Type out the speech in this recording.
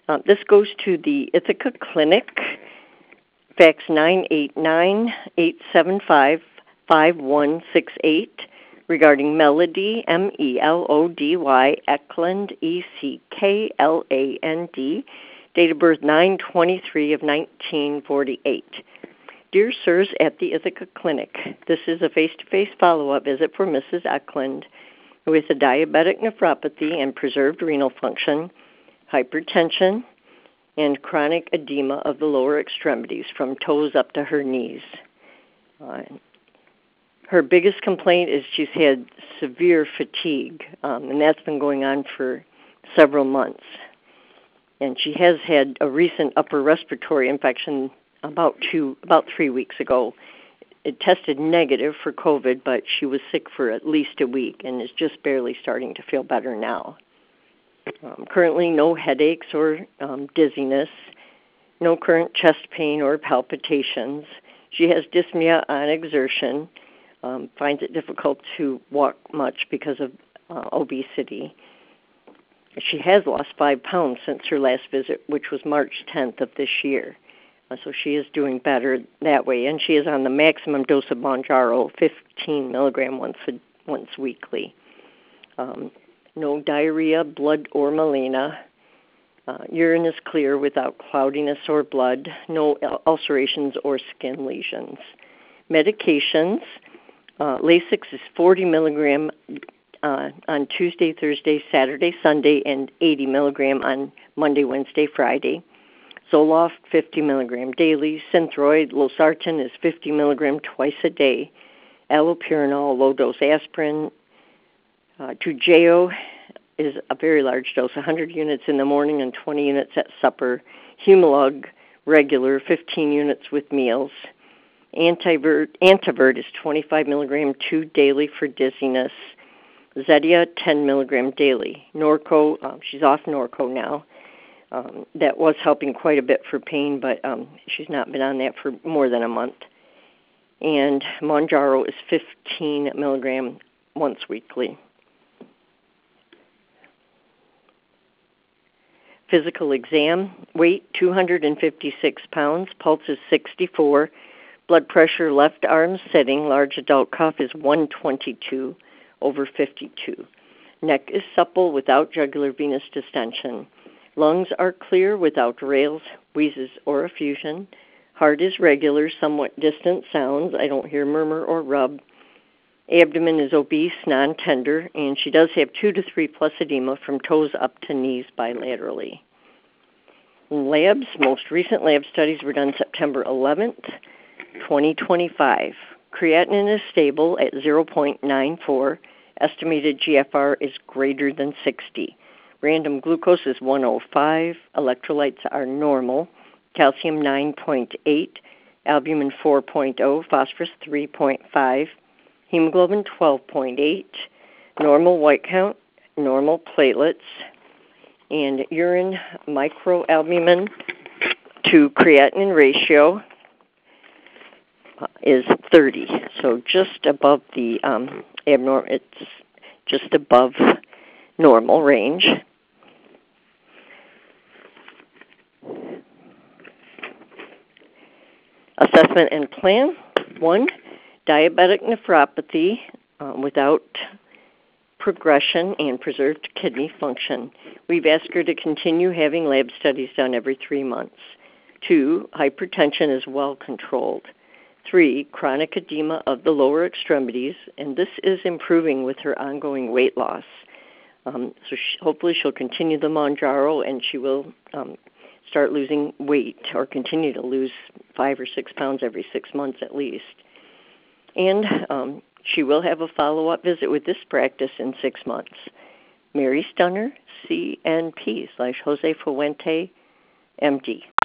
This goes to the Ithaca Clinic, fax 989-875-5168, regarding Melody, Melody, Eckland, Eckland, date of birth 9/23 of 1948. Dear Sirs at the Ithaca Clinic, this is a face-to-face follow-up visit for Mrs. Eckland with a diabetic nephropathy and preserved renal function, hypertension, and chronic edema of the lower extremities from toes up to her knees. Her biggest complaint is she's had severe fatigue, and that's been going on for several months. And she has had a recent upper respiratory infection about 3 weeks ago. It tested negative for COVID, but she was sick for at least a week and is just barely starting to feel better now. Currently, no headaches or dizziness, no current chest pain or palpitations. She has dyspnea on exertion, finds it difficult to walk much because of obesity. She has lost 5 pounds since her last visit, which was March 10th of this year. So she is doing better that way, and she is on the maximum dose of Mounjaro, 15 milligram once weekly. No diarrhea, blood, or melena. Urine is clear without cloudiness or blood. No ulcerations or skin lesions. Medications. Lasix is 40 milligram on Tuesday, Thursday, Saturday, Sunday, and 80 milligram on Monday, Wednesday, Friday. Zoloft, 50 milligram daily. Synthroid, losartan is 50 milligram twice a day. Allopurinol, low-dose aspirin. Toujeo is a very large dose, 100 units in the morning and 20 units at supper. Humalog, regular, 15 units with meals. Antivert is 25 milligram, 2 daily for dizziness. Zetia, 10 milligram daily. Norco, she's off Norco now. That was helping quite a bit for pain, but she's not been on that for more than a month. And Mounjaro is 15 milligram once weekly. Physical exam, weight 256 pounds, pulse is 64, blood pressure left arm sitting, large adult cough is 122 over 52. Neck is supple without jugular venous distension. Lungs are clear without rales, wheezes, or effusion. Heart is regular, somewhat distant sounds. I don't hear murmur or rub. Abdomen is obese, non-tender, and she does have 2 to 3 plus edema from toes up to knees bilaterally. Labs, most recent lab studies were done September 11th, 2025. Creatinine is stable at 0.94. Estimated GFR is greater than 60. Random glucose is 105. Electrolytes are normal. Calcium 9.8. Albumin 4.0. Phosphorus 3.5. Hemoglobin 12.8. Normal white count. Normal platelets. And urine microalbumin to creatinine ratio is 30. So just above the abnormal. It's just above normal range. Assessment and plan. 1, diabetic nephropathy without progression and preserved kidney function. We've asked her to continue having lab studies done every 3 months. 2, hypertension is well controlled. 3, chronic edema of the lower extremities, and this is improving with her ongoing weight loss. Hopefully she'll continue the Mounjaro, and she will start losing weight or continue to lose 5 or 6 pounds every 6 months at least. And she will have a follow-up visit with this practice in 6 months. Mary Stunner, CNP /Jose Fuente, MD.